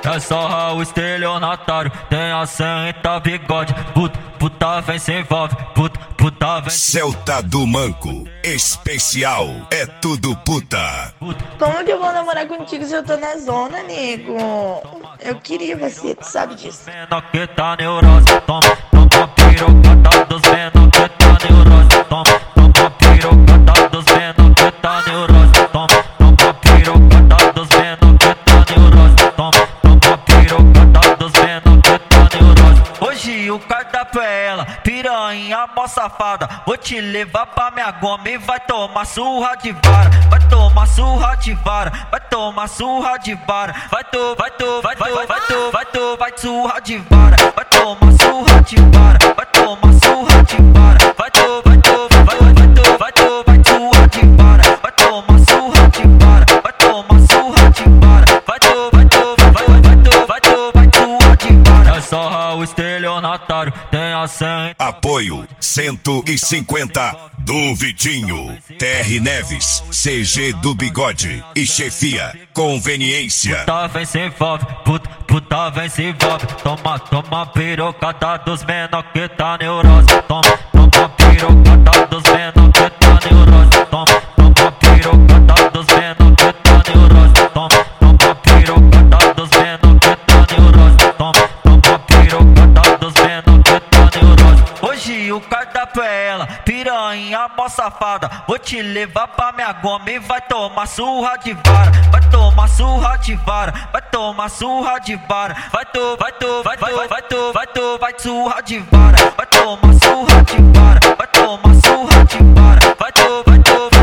É só o estelionatário, tem assenta bigode. Puta vem se envolve, puta vem se... Celta do Manco, especial, é tudo puta. Como que eu vou namorar contigo se eu tô na zona, nego? Eu queria você, tu sabe disso. Menor que tá neurose, toma pirocada dos menor que tá neurose. Toma pirocada dos menor que tá neurose. Toma pirocada dos menor que tá neurose. Toma pirocada dos menor que tá neurose. Hoje o cardápio é ela, piranha, mó safada. Vou te levar pra minha goma e vai tomar surra de vara. Vai tomar surra de vara, vai tomar surra de vara. Vai surra de vara. Vai tomar surra de vara, vai tomar surra de vara. Vai surra de vara, vai tomar surra de vara. Vai tomar surra de vara, vai surra de vara. É só o estelionatário, tem assento. Apoio 150 do Vitinho, TR Neves, CG do Bigode e chefia Conveniência. Puta vem se envolve, puta vem se envolve. Toma pirocada dos menor que tá neurose. Toma pirocada dos menor que tá neurose. Toma pirocada dos menor que tá neurose. Toma pirocada dos menor que tá neurose. Toma pirocada dos menor que tá neurose. Hoje o cardápio é ela, piranha, mó safada. Vou te levar pra minha goma e vai tomar surra de vara. Vai tomar surra de vara, vai tomar surra de vara. Vai surra de vara, vai tomar surra de vara. Vai tomar surra de vara, vai